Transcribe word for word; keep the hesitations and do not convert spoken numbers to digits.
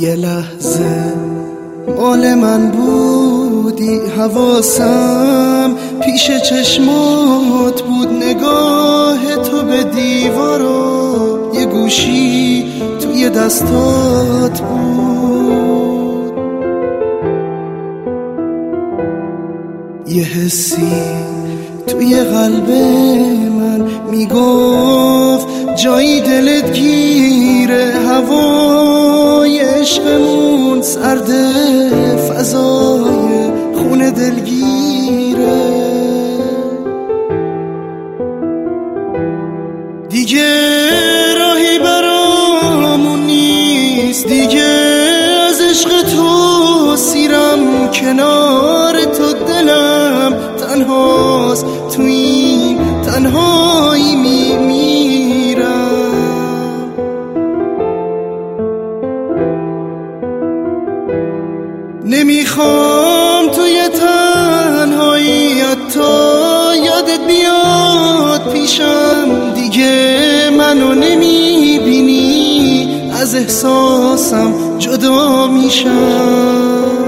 یه لحظه مال من بودی، حواسم پیش چشمات بود، نگاه تو به دیوارا، یه گوشی توی دستات بود، یه حسی توی قلب من میگفت جایی دلت گیره، هوای عشقمون سرده، فضای خونه دلگیره. دیگه راهی برامون نیست، دیگه از عشق تو سیرم، کنار تو دلم تنهاست، تو این تنهایی میمیرم. نمیخوام توی تنهایی حتی یادت بیاد پیشم، دیگه منو نمیبینی، از احساسم جدا میشم.